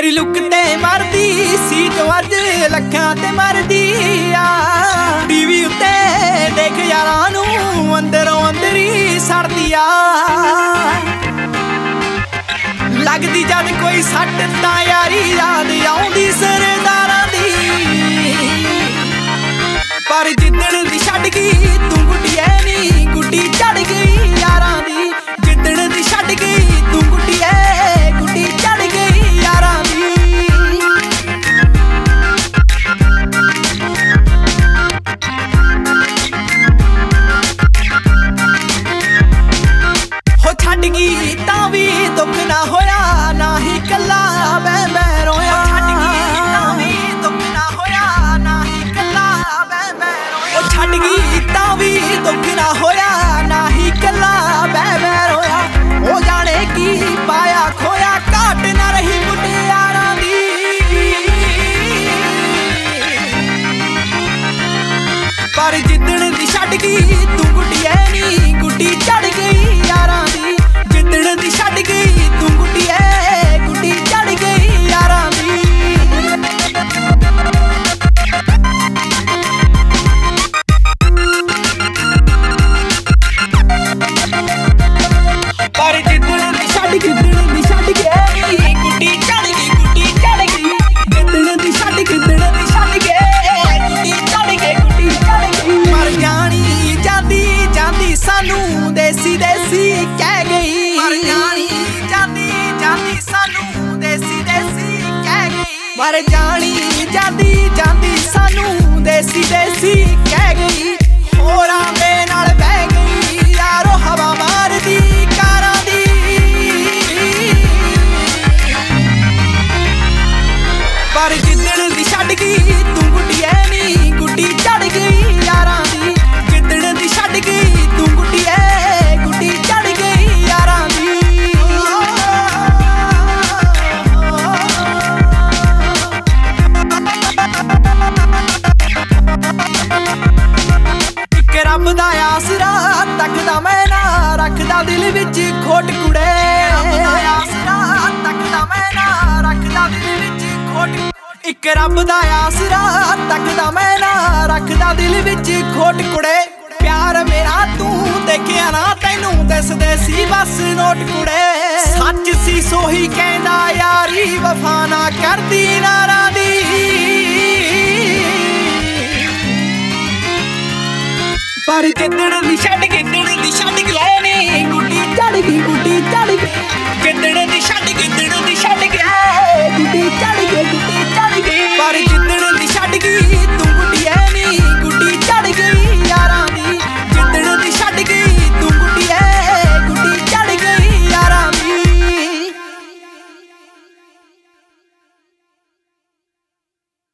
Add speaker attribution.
Speaker 1: तेरी लुक ते मरदी सी तो अज लखां ते मरदी आ। टीवी उत्ते देख यारां नूं अंदरों अंदर ही सड़दी आ। लगदी जद कोई सट तां यारी याद आउंदी सरदारां दी। पर जिद्दण दी छड्ड गई तू गुड्डिए नी गुड्डी चढ़ गई यारां दी। जिद्दण दी छड्ड गई तू गुड्डिए गुड्डी चढ़ गई यारां दी। हो छड्ड गई तां भी दुख ना होया ना ही कल्ला मैं रोया। छड्ड गई तां भी दुख ना होया ना ही कल्ला मैं रोया। छड्ड गई तां भी दुख ना होया ना ही कल्ला मैं रोया। हो जाने की पाया खोया घाट ना रही मुटियारां दी। पर जिद्दण दी छड्ड गई तू गुड्डिए नी गुड्डी चढ़ गई यारां दी। जिद्दण दी छड्ड गई तू गुड्डिए गुड्डी चढ़ गई यारां दी। पर जिद्दण दी छड्ड गई गुड्डी चढ़ गई गुड्डी चढ़ गई। जिद्दण दी छड्ड गई गुड्डी चढ़ गई गुड्डी चढ़ गई। पर जानी जांदी जांदी सानू देसी देसी कह गई। पर जानी जांदी जांदी सानू देसी देसी कह गई। पर जानी जांदी जांदी सानू देसी देसी कह गई। होरां दे नाल बह गई यारो हवा मारदी कारां दी। पर जिद्दण दी छड्ड गई तू गुड्डिए नी गुड्डी चढ़ गई यारां दी। जिद्दण दी छड्ड गई तू गुड्डिए गुड्डी चढ़ गई यारां दी। इक रब दा आसरा तकदा मैं ना रखदा दिल विच खोट कुड़े। तकदा मैं ना रखदा दिल विच खोट। इक रब दा आसरा तकदा मैं ना रखदा दिल विच खोट कुड़े। प्यार मेरा तू देखिया ना तैनू दसदे सी बस नोट कुड़े। सच सी सोही कहंदा यारी वफा ना करदी नारां दी। पर जिद्दण दी छड्ड गई नी गुड्डी चढ़ गई गुड्डी चढ़ गई।